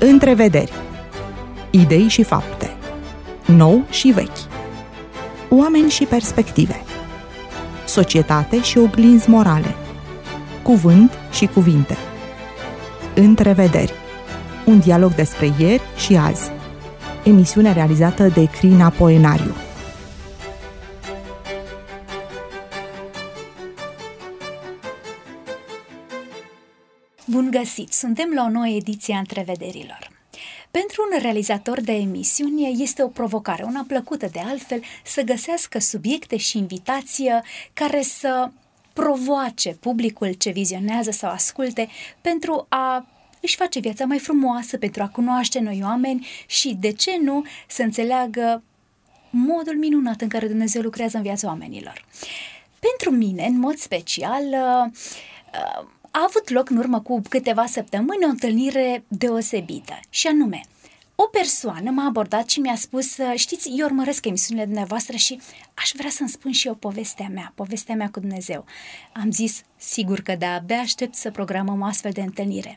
Întrevederi. Idei și fapte. Nou și vechi. Oameni și perspective. Societate și oglinzi morale. Cuvânt și cuvinte. Întrevederi. Un dialog despre ieri și azi. Emisiune realizată de Crina Poenariu. Bun găsit! Suntem la o nouă ediție a Întrevederilor. Pentru un realizator de emisiuni este o provocare, una plăcută de altfel, să găsească subiecte și invitații care să provoace publicul ce vizionează sau asculte pentru a își face viața mai frumoasă, pentru a cunoaște noi oameni și, de ce nu, să înțeleagă modul minunat în care Dumnezeu lucrează în viața oamenilor. Pentru mine, în mod special, a avut loc în urmă cu câteva săptămâni o întâlnire deosebită, și anume, o persoană m-a abordat și mi-a spus: știți, eu urmăresc emisiunile dumneavoastră și aș vrea să-mi spun și eu povestea mea cu Dumnezeu. Am zis, sigur că da, abia aștept să programăm o astfel de întâlnire.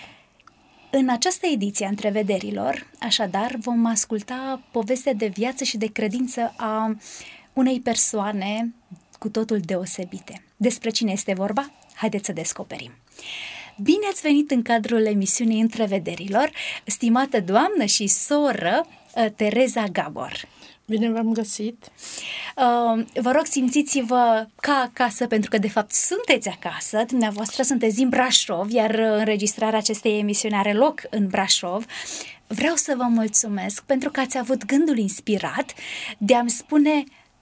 În această ediție a Întrevederilor, așadar, vom asculta povestea de viață și de credință a unei persoane cu totul deosebite. Despre cine este vorba? Haideți să descoperim. Bine ați venit în cadrul emisiunii Întrevederilor, stimată doamnă și soră Tereza Gabor. Bine v-am găsit! Vă rog, simțiți-vă ca acasă, pentru că de fapt sunteți acasă, dumneavoastră sunteți din Brașov, iar înregistrarea acestei emisiuni are loc în Brașov. Vreau să vă mulțumesc pentru că ați avut gândul inspirat de a-mi spune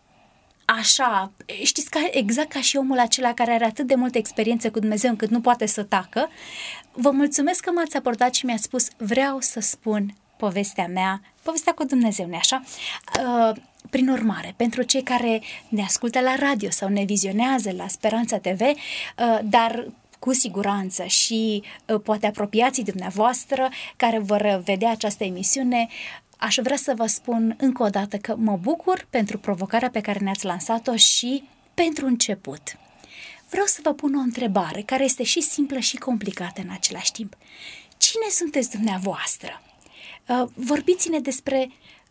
așa, știți, exact ca și omul acela care are atât de multă experiență cu Dumnezeu încât nu poate să tacă. Vă mulțumesc că m-ați abordat și mi-ați spus: vreau să spun povestea mea, povestea cu Dumnezeu, nu-i așa? Prin urmare, pentru cei care ne ascultă la radio sau ne vizionează la Speranța TV, dar cu siguranță și poate apropiații dumneavoastră care vor vedea această emisiune, aș vrea să vă spun încă o dată că mă bucur pentru provocarea pe care ne-ați lansat-o și pentru început. Vreau să vă pun o întrebare care este și simplă și complicată în același timp. Cine sunteți dumneavoastră? Vorbiți-ne despre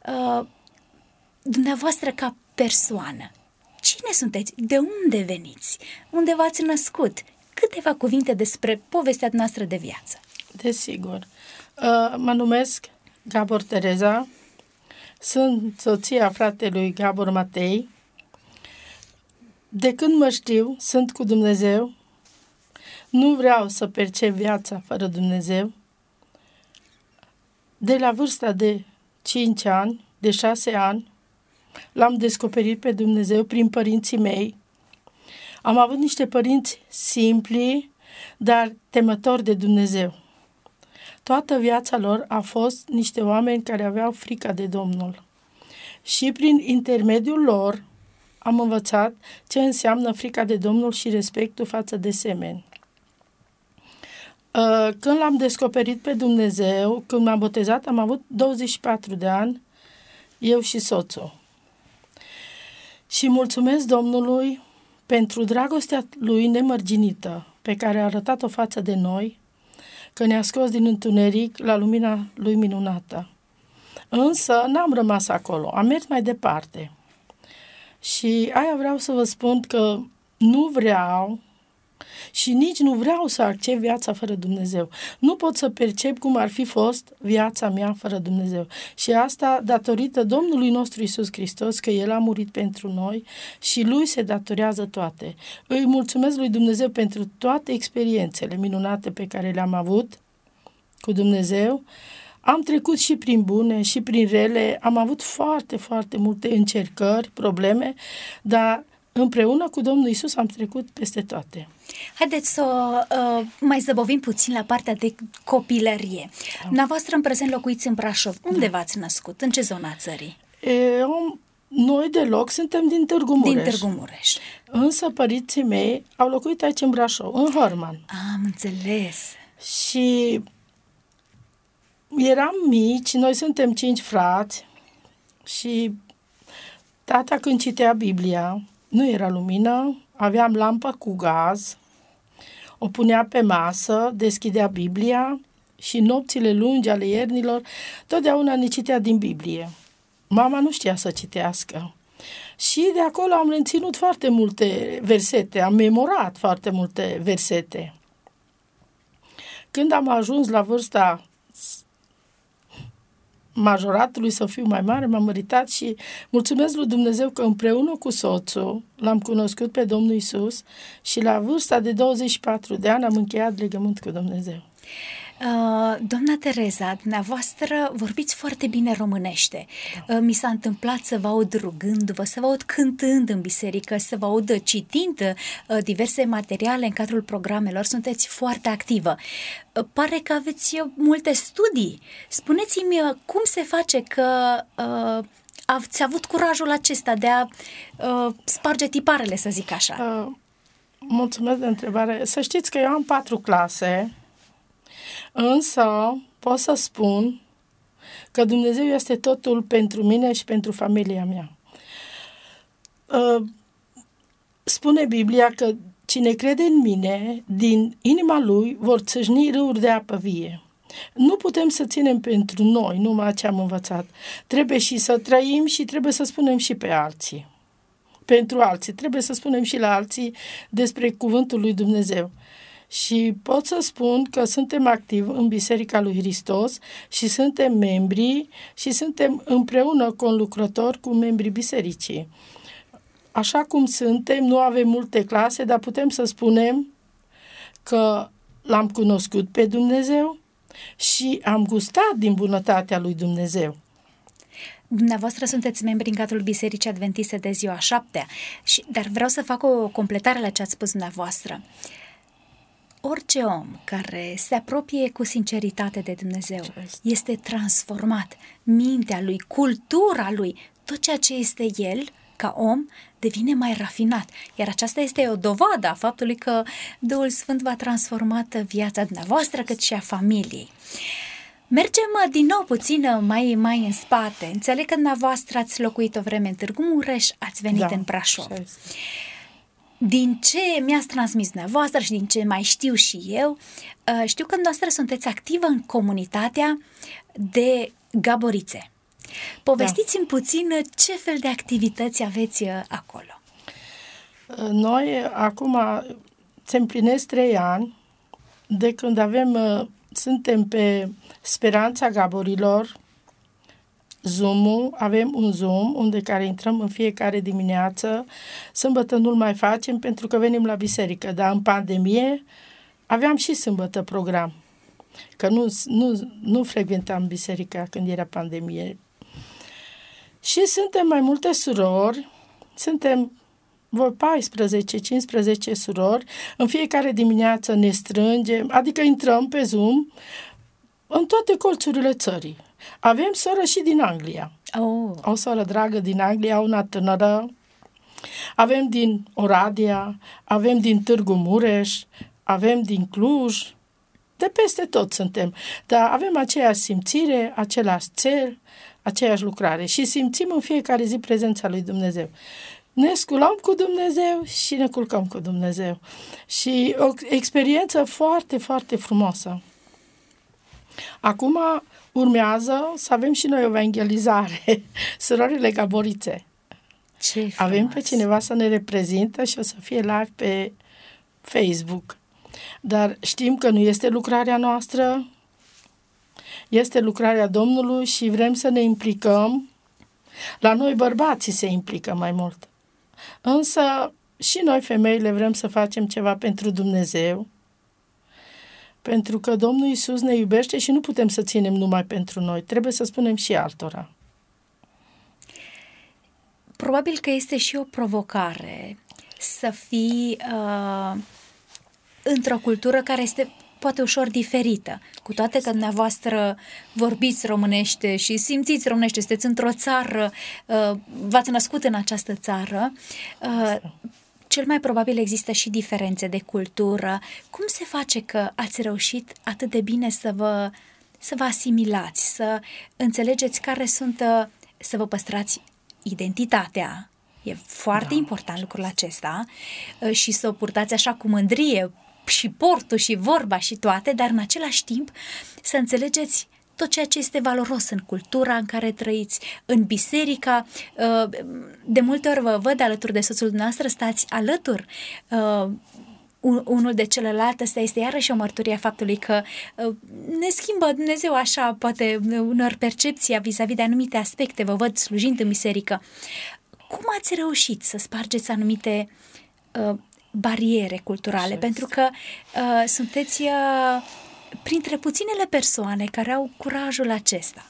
dumneavoastră ca persoană. Cine sunteți? De unde veniți? Unde v-ați născut? Câteva cuvinte despre povestea noastră de viață. Desigur. Mă numesc Gabor Tereza, sunt soția fratelui Gabor Matei. De când mă știu, sunt cu Dumnezeu. Nu vreau să percep viața fără Dumnezeu. De la vârsta de 5 ani, de 6 ani, l-am descoperit pe Dumnezeu prin părinții mei. Am avut niște părinți simpli, dar temători de Dumnezeu. Toată viața lor a fost niște oameni care aveau frica de Domnul. Și prin intermediul lor am învățat ce înseamnă frica de Domnul și respectul față de semeni. Când l-am descoperit pe Dumnezeu, când m-am botezat, am avut 24 de ani, eu și soțul. Și mulțumesc Domnului pentru dragostea Lui nemărginită pe care a arătat-o față de noi, că ne-a scos din întuneric la lumina Lui minunată. Însă n-am rămas acolo, am mers mai departe. Și aia vreau să vă spun că nu vreau și nici nu vreau să accept viața fără Dumnezeu. Nu pot să percep cum ar fi fost viața mea fără Dumnezeu. Și asta datorită Domnului nostru Iisus Hristos, că El a murit pentru noi și Lui se datorează toate. Îi mulțumesc lui Dumnezeu pentru toate experiențele minunate pe care le-am avut cu Dumnezeu. Am trecut și prin bune și prin rele, am avut foarte, foarte multe încercări, probleme, dar împreună cu Domnul Iisus am trecut peste toate. Haideți să mai zăbovim puțin la partea de copilărie. Da. Dumneavoastră în prezent locuiți în Brașov. Unde v-ați născut? În ce zona a țării? Noi deloc suntem din Târgu Mureș. Din Târgu Mureș. Însă părinții mei au locuit aici în Brașov, în Hărman. Am înțeles. Și eram mici, noi suntem 5 frați și tata când citea Biblia, nu era lumină, aveam lampă cu gaz, o punea pe masă, deschidea Biblia și nopțile lungi ale iernilor, totdeauna ne citea din Biblie. Mama nu știa să citească. Și de acolo am reținut foarte multe versete, am memorat foarte multe versete. Când am ajuns la vârsta majoratului, să fiu mai mare, m-am măritat și mulțumesc lui Dumnezeu că împreună cu soțul l-am cunoscut pe Domnul Iisus și la vârsta de 24 de ani am încheiat legământ cu Dumnezeu. Doamna Tereza, dumneavoastră vorbiți foarte bine românește. Da. Mi s-a întâmplat să vă aud rugându-vă, să vă aud cântând în biserică, să vă aud citind diverse materiale în cadrul programelor. Sunteți foarte activă. Pare că aveți multe studii. Spuneți-mi cum se face că ați avut curajul acesta de a sparge tiparele, să zic așa. Mulțumesc de întrebare. Să știți că eu am 4 clase, însă pot să spun că Dumnezeu este totul pentru mine și pentru familia mea. Spune Biblia că cine crede în mine, din inima lui vor țâșni râuri de apă vie. Nu putem să ținem pentru noi numai ce am învățat. Trebuie și să trăim și trebuie să spunem și pe alții. Pentru alții. Trebuie să spunem și la alții despre cuvântul lui Dumnezeu. Și pot să spun că suntem activi în Biserica lui Hristos și suntem membri și suntem împreună conlucrători cu membrii bisericii. Așa cum suntem, nu avem multe clase, dar putem să spunem că l-am cunoscut pe Dumnezeu și am gustat din bunătatea lui Dumnezeu. Dumneavoastră sunteți membri în cadrul Bisericii Adventiste de ziua 7-a, dar vreau să fac o completare la ce ați spus dumneavoastră. Orice om care se apropie cu sinceritate de Dumnezeu este transformat. Mintea lui, cultura lui, tot ceea ce este el ca om devine mai rafinat. Iar aceasta este o dovadă a faptului că Duhul Sfânt v-a transformat viața dumneavoastră cât și a familiei. Mergem din nou puțin mai în spate. Înțeleg că dumneavoastră ați locuit o vreme în Târgu Mureș, ați venit în Brașov. Din ce mi-ați transmis dumneavoastră și din ce mai știu și eu, știu că dumneavoastră sunteți activă în comunitatea de Gaborițe. Povestiți-mi puțin ce fel de activități aveți acolo. Noi acum se împlinesc 3 ani de când suntem pe Speranța Gaborilor, Zoom-ul, avem un Zoom unde care intrăm în fiecare dimineață. Sâmbătă nu-l mai facem pentru că venim la biserică, dar în pandemie aveam și sâmbătă program, că nu frecventam biserica când era pandemie. Și suntem mai multe surori, suntem 14-15 surori, în fiecare dimineață ne strângem, adică intrăm pe Zoom în toate colțurile țării. Avem soră și din Anglia. O soră dragă din Anglia, una tânără. Avem din Oradea, avem din Târgu Mureș, avem din Cluj. De peste tot suntem. Dar avem aceeași simțire, același cel, aceeași lucrare. Și simțim în fiecare zi prezența lui Dumnezeu. Ne sculăm cu Dumnezeu și ne culcăm cu Dumnezeu. Și o experiență foarte, foarte frumoasă. Acum urmează să avem și noi o evangelizare, surorile Gaborițe. Avem pe cineva să ne reprezintă și o să fie live pe Facebook. Dar știm că nu este lucrarea noastră, este lucrarea Domnului și vrem să ne implicăm. La noi bărbații se implică mai mult. Însă și noi femeile vrem să facem ceva pentru Dumnezeu, pentru că Domnul Iisus ne iubește și nu putem să ținem numai pentru noi. Trebuie să spunem și altora. Probabil că este și o provocare să fii într-o cultură care este poate ușor diferită. Cu toate că dumneavoastră vorbiți românește și simțiți românește, sunteți într-o țară, v-ați născut în această țară, cel mai probabil există și diferențe de cultură. Cum se face că ați reușit atât de bine să vă asimilați, să înțelegeți care sunt, să vă păstrați identitatea? E foarte important lucrul acesta și să o purtați așa cu mândrie, și portul și vorba și toate, dar în același timp să înțelegeți tot ceea ce este valoros în cultura în care trăiți, în biserica. De multe ori vă văd alături de soțul dumneavoastră, stați alături unul de celălalt. Asta este iarăși o mărturie a faptului că ne schimbă Dumnezeu așa, poate unor percepția vis-a-vis de anumite aspecte. Vă văd slujind în biserică. Cum ați reușit să spargeți anumite bariere culturale? Pentru că sunteți printre puținele persoane care au curajul acesta.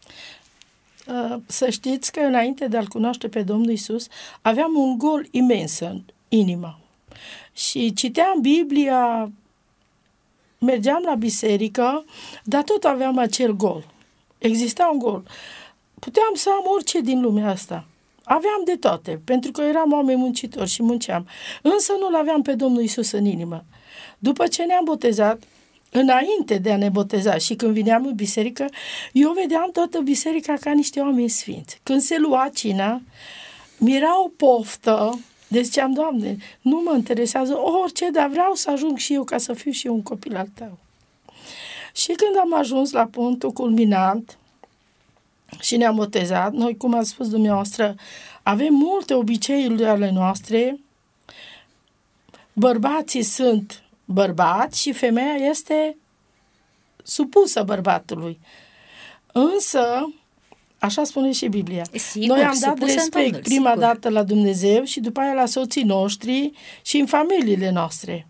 Să știți că înainte de a-L cunoaște pe Domnul Iisus, aveam un gol imens în inimă. Și citeam Biblia, mergeam la biserică, dar tot aveam acel gol. Exista un gol. Puteam să am orice din lumea asta. Aveam de toate, pentru că eram oameni muncitori și munceam. Însă nu-L aveam pe Domnul Iisus în inimă. După ce ne-am botezat, înainte de a ne boteza și când vineam în biserică, eu vedeam toată biserica ca niște oameni sfinți. Când se lua cina, mi-era o poftă, deci ziceam, Doamne, nu mă interesează orice, dar vreau să ajung și eu ca să fiu și eu un copil al Tău. Și când am ajuns la punctul culminant și ne-am botezat, noi, cum a spus dumneavoastră, avem multe obiceiuri ale noastre, bărbații sunt bărbați și femeia este supusă bărbatului. Însă, așa spune și Biblia, sigur, noi am dat respect prima dată la Dumnezeu și după aia la soții noștri și în familiile noastre.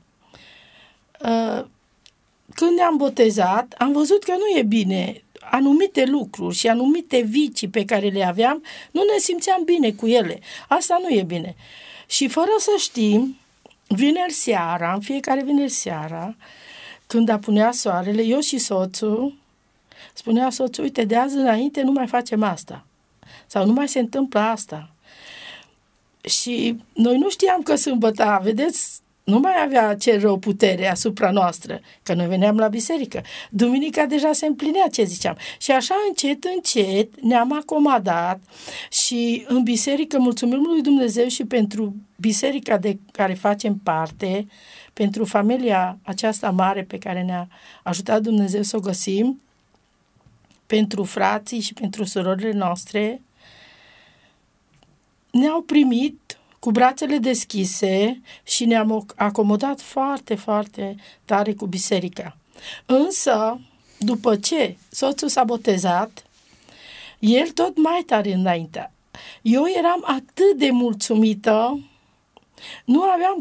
Când ne-am botezat, am văzut că nu e bine. Anumite lucruri și anumite vicii pe care le aveam, nu ne simțeam bine cu ele. Asta nu e bine. Și fără să știm, vineri seara, în fiecare vineri seara, când apunea soarele, eu și soțul, spunea soțul, uite, de azi înainte nu mai facem asta. Sau nu mai se întâmplă asta. Și noi nu știam că sâmbăta, vedeți, nu mai avea acel rău putere asupra noastră, că noi veneam la biserică. Duminica deja se împlinea ce ziceam. Și așa încet, încet ne-am acomodat și în biserică mulțumim lui Dumnezeu și pentru biserica de care facem parte, pentru familia aceasta mare pe care ne-a ajutat Dumnezeu să o găsim, pentru frații și pentru surorile noastre, ne-au primit cu brațele deschise și ne-am acomodat foarte, foarte tare cu biserica. Însă, după ce soțul s-a botezat, el tot mai tare înaintea. Eu eram atât de mulțumită, nu aveam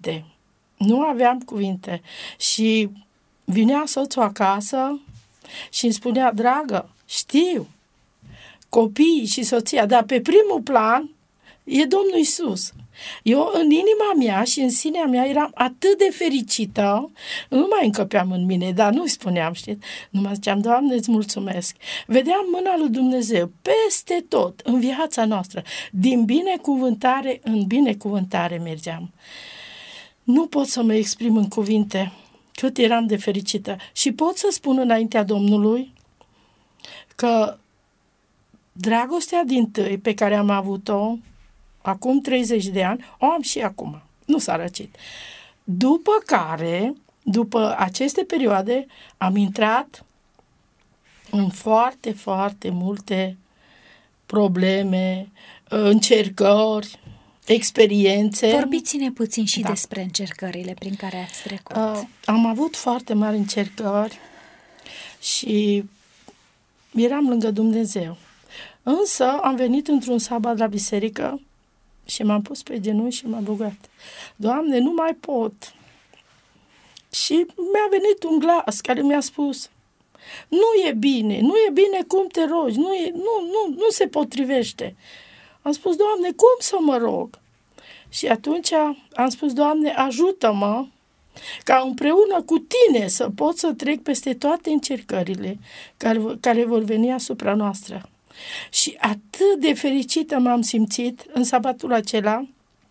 cuvinte. Și vinea soțul acasă și îmi spunea, dragă, știu, copiii și soția, dar pe primul plan e Domnul Iisus. Eu în inima mea și în sinea mea eram atât de fericită, nu mai încăpeam în mine, dar nu-i spuneam, știți? Numai ziceam, Doamne, îți mulțumesc. Vedeam mâna lui Dumnezeu peste tot, în viața noastră. Din binecuvântare în binecuvântare mergeam. Nu pot să mă exprim în cuvinte cât eram de fericită. Și pot să spun înaintea Domnului că dragostea dintâi pe care am avut-o acum 30 de ani, o am și acum. Nu s-a răcit. După care, după aceste perioade, am intrat în foarte, foarte multe probleme, încercări, experiențe. Vorbiți-ne puțin și despre încercările prin care ați trecut. Am avut foarte mari încercări și eram lângă Dumnezeu. Însă am venit într-un sabat la biserică și m-am pus pe genunchi și m-am rugat. Doamne, nu mai pot. Și mi-a venit un glas care mi-a spus, nu e bine cum te rogi, nu se potrivește. Am spus, Doamne, cum să mă rog? Și atunci am spus, Doamne, ajută-mă ca împreună cu Tine să pot să trec peste toate încercările care vor veni asupra noastră. Și atât de fericită m-am simțit în sabatul acela,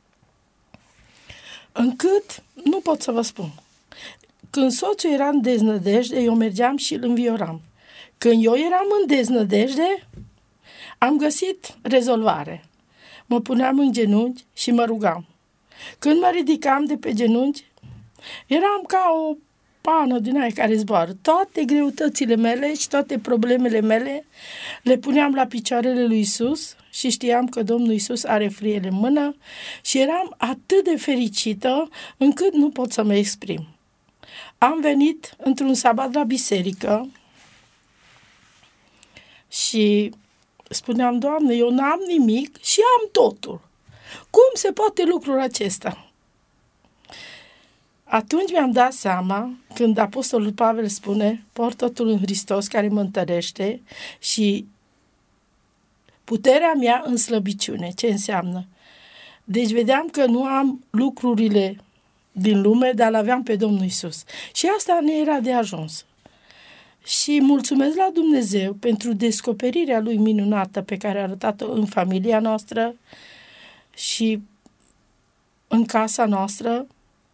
încât nu pot să vă spun. Când soțul era în deznădejde, eu mergeam și îl învioram. Când eu eram în deznădejde, am găsit rezolvare. Mă puneam în genunchi și mă rugam. Când mă ridicam de pe genunchi, Eram ca o pană din aia care zboară. Toate greutățile mele și toate problemele mele le puneam la picioarele lui Iisus și știam că Domnul Iisus are frâiele în mână și eram atât de fericită încât nu pot să mă exprim. Am venit într-un sabat la biserică și spuneam, Doamne, eu n-am nimic și am totul. Cum se poate lucrul acesta? Atunci mi-am dat seama, când Apostolul Pavel spune, port totul în Hristos care mă întărește și puterea mea în slăbiciune. Ce înseamnă? Deci vedeam că nu am lucrurile din lume, dar l-aveam pe Domnul Iisus. Și asta ne era de ajuns. Și mulțumesc la Dumnezeu pentru descoperirea Lui minunată pe care a arătat-o în familia noastră și în casa noastră.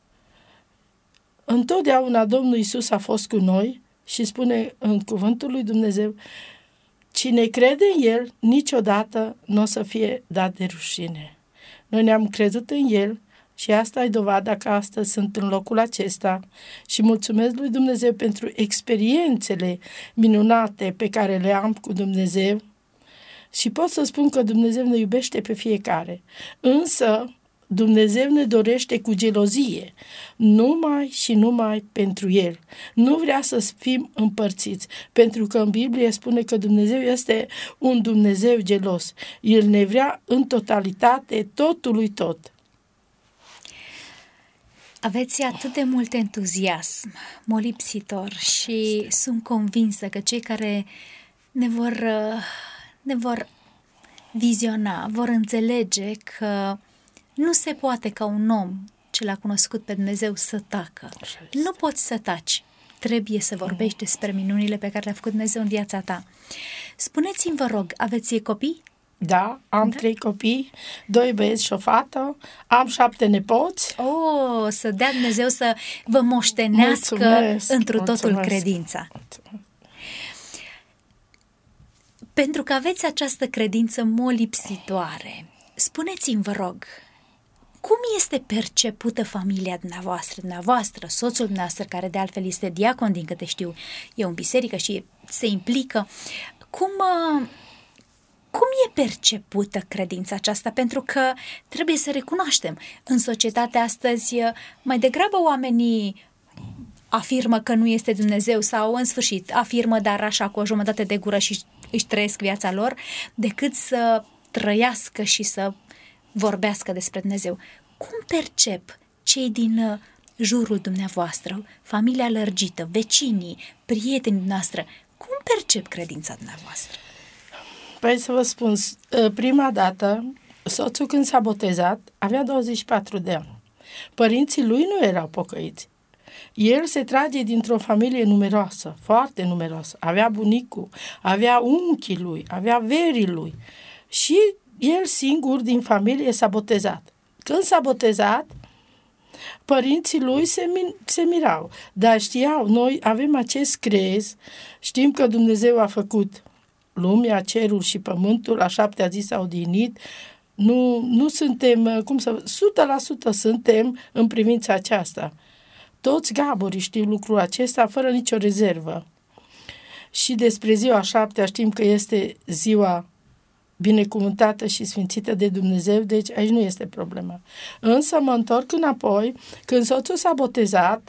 Întotdeauna Domnul Iisus a fost cu noi și spune în cuvântul lui Dumnezeu, cine crede în El, niciodată nu o să fie dat de rușine. Noi ne-am crezut în El și asta e dovada că astăzi sunt în locul acesta și mulțumesc lui Dumnezeu pentru experiențele minunate pe care le am cu Dumnezeu și pot să spun că Dumnezeu ne iubește pe fiecare. Însă Dumnezeu ne dorește cu gelozie, numai și numai pentru El. Nu vrea să fim împărțiți, pentru că în Biblie spune că Dumnezeu este un Dumnezeu gelos. El ne vrea în totalitate, totului tot. Aveți atât de mult entuziasm, molipsitor și sunt convinsă că cei care ne vor viziona, vor înțelege că nu se poate ca un om ce l-a cunoscut pe Dumnezeu să tacă. Nu poți să taci. Trebuie să vorbești despre minunile pe care le-a făcut Dumnezeu în viața ta. Spuneți-mi, vă rog, aveți copii? Da, am 3 copii, 2 băieți și o fată, am 7 nepoți. Să dea Dumnezeu să vă moștenească întru totul credința. Mulțumesc. Pentru că aveți această credință molipsitoare, spuneți-mi, vă rog, cum este percepută familia dumneavoastră, soțul dumneavoastră, care de altfel este diacon, din câte știu, e în biserică și se implică, cum e percepută credința aceasta? Pentru că trebuie să recunoaștem, în societatea astăzi, mai degrabă oamenii afirmă că nu este Dumnezeu sau, în sfârșit, afirmă, dar așa, cu o jumătate de gură și își trăiesc viața lor, decât să trăiască și să vorbească despre Dumnezeu. Cum percep cei din jurul dumneavoastră, familia lărgită, vecinii, prietenii noastre, cum percep credința dumneavoastră? Păi să vă spun, prima dată, soțul când s-a botezat, avea 24 de ani. Părinții lui nu erau pocăiți. El se trage dintr-o familie numeroasă, foarte numeroasă. Avea bunicul, avea unchii lui, avea verii lui. Și el singur din familie s-a botezat. Când s-a botezat, părinții lui se mirau. Dar știau, noi avem acest crez, știm că Dumnezeu a făcut lumea, cerul și pământul, la 7-a zi s-a odihnit. Nu suntem, 100% suntem în privința aceasta. Toți gaborii știu lucrul acesta fără nicio rezervă. Și despre ziua 7-a știm că este ziua binecuvântată și sfințită de Dumnezeu, deci aici nu este problema. Însă mă întorc înapoi, când soțul s-a botezat,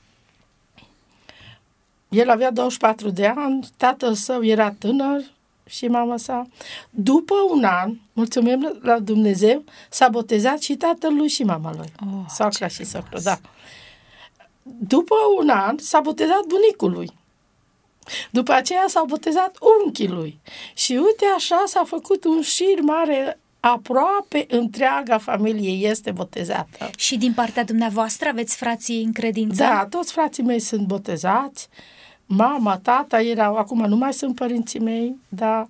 el avea 24 de ani, tatăl său era tânăr și mama sa. După un an, mulțumim la Dumnezeu, s-a botezat și tatăl lui și mama lui. Soacra și socru, da. După un an s-a botezat bunicul lui. După aceea s-au botezat unchii lui. Și uite așa s-a făcut un șir mare, aproape întreaga familie este botezată. Și din partea dumneavoastră aveți frații în credință? Da, toți frații mei sunt botezați. Mama, tata erau, acum nu mai sunt părinții mei, dar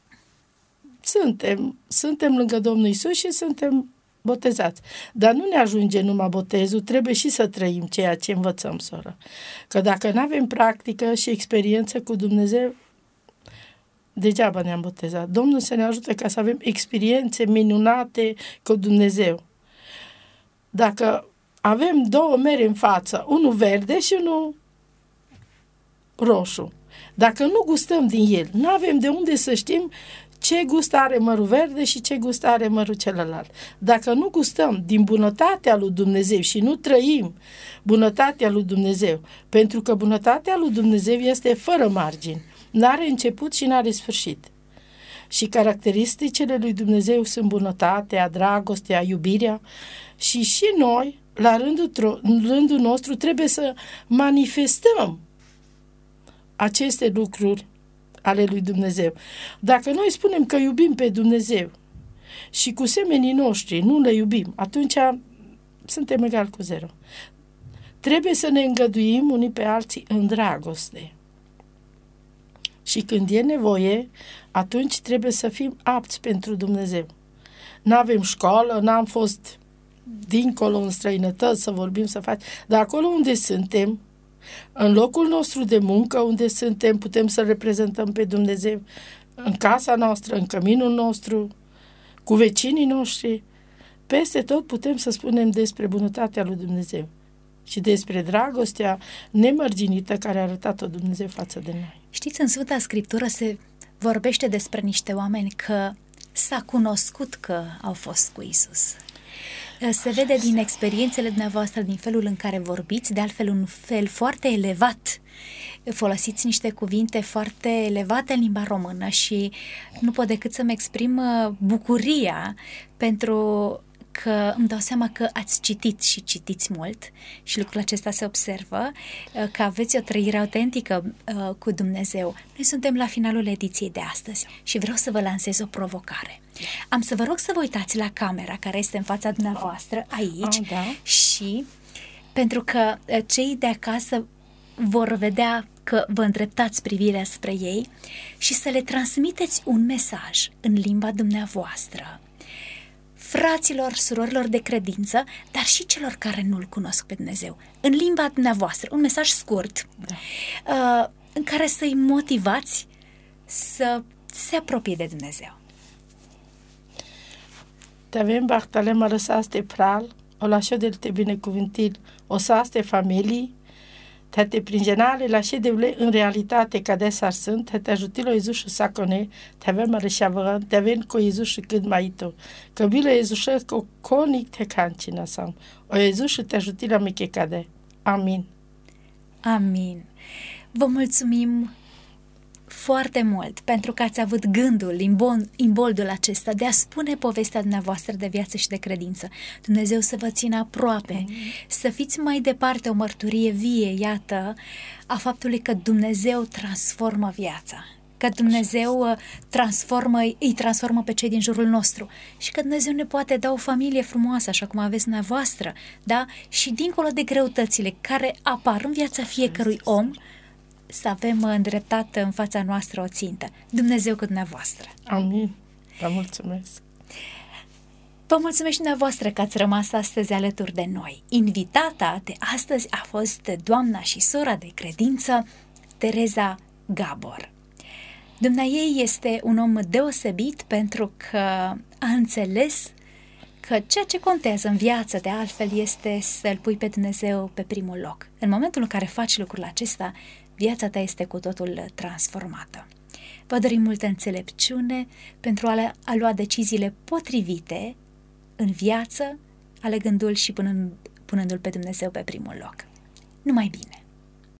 suntem lângă Domnul Iisus și suntem botezați. Dar nu ne ajunge numai botezul, trebuie și să trăim ceea ce învățăm, soră. Că dacă nu avem practică și experiență cu Dumnezeu, degeaba ne-am botezat. Domnul să ne ajute ca să avem experiențe minunate cu Dumnezeu. Dacă avem 2 mere în față, unul verde și unul roșu. Dacă nu gustăm din el, nu avem de unde să știm ce gust are mărul verde și ce gust are mărul celălalt. Dacă nu gustăm din bunătatea lui Dumnezeu și nu trăim bunătatea lui Dumnezeu, pentru că bunătatea lui Dumnezeu este fără margini, n-are început și n-are sfârșit. Și caracteristicile lui Dumnezeu sunt bunătatea, dragostea, iubirea și noi, la rândul nostru, trebuie să manifestăm aceste lucruri ale lui Dumnezeu. Dacă noi spunem că iubim pe Dumnezeu și cu semenii noștri nu le iubim, atunci suntem egal cu 0. Trebuie să ne îngăduim unii pe alții în dragoste. Și când e nevoie, atunci trebuie să fim apți pentru Dumnezeu. N-avem școală, n-am fost dincolo în străinătăți să vorbim, să facem, dar acolo unde suntem, în locul nostru de muncă, unde suntem, putem să reprezentăm pe Dumnezeu în casa noastră, în căminul nostru, cu vecinii noștri. Peste tot putem să spunem despre bunătatea lui Dumnezeu și despre dragostea nemărginită care a arătat-o Dumnezeu față de noi. Știți, în Sfânta Scriptură se vorbește despre niște oameni că s-a cunoscut că au fost cu Iisus. Se vede din experiențele dumneavoastră, din felul în care vorbiți, de altfel un fel foarte elevat. Folosiți niște cuvinte foarte elevate în limba română și nu pot decât să-mi exprim bucuria pentru că îmi dau seama că ați citit și citiți mult și lucrul acesta se observă, că aveți o trăire autentică cu Dumnezeu. Noi suntem la finalul ediției de astăzi și vreau să vă lansez o provocare. Am să vă rog să vă uitați la camera care este în fața dumneavoastră aici și pentru că cei de acasă vor vedea că vă îndreptați privirea spre ei și să le transmiteți un mesaj în limba dumneavoastră. Fraților, surorilor de credință, dar și celor care nu-L cunosc pe Dumnezeu, în limba dumneavoastră, un mesaj scurt, în care să-i motivați să se apropie de Dumnezeu. Te avem Bartolema lăsaste pral, o lasciò del te binecuvintil, o saste familii, te pringenale lasce de ule în realitate ca desar sunt, te ajutilo Iisus să cone, te avem rășavără, te avem cu Iisus cât mai to. Că bile Iisus cu conic te cancina sam. O Iisus te ajutila me che cade. Amin. Amin. Vă mulțumim foarte mult pentru că ați avut gândul, imboldul acesta de a spune povestea dumneavoastră de viață și de credință. Dumnezeu să vă țină aproape, să fiți mai departe o mărturie vie, iată, a faptului că Dumnezeu transformă viața, că Dumnezeu îi transformă pe cei din jurul nostru și că Dumnezeu ne poate da o familie frumoasă, așa cum aveți dumneavoastră, da? Și dincolo de greutățile care apar în viața fiecărui om, să avem îndreptat în fața noastră o țintă. Dumnezeu cu dumneavoastră. Amin. Vă mulțumesc. Vă mulțumesc și dumneavoastră că ați rămas astăzi alături de noi. Invitata de astăzi a fost doamna și sora de credință Tereza Gabor. Dumneaei este un om deosebit pentru că a înțeles că ceea ce contează în viață, de altfel, este să-L pui pe Dumnezeu pe primul loc. În momentul în care faci lucrul acesta, viața ta este cu totul transformată. Vă dorim multă înțelepciune pentru a lua deciziile potrivite în viață, alegându-L și punându-L pe Dumnezeu pe primul loc. Numai bine!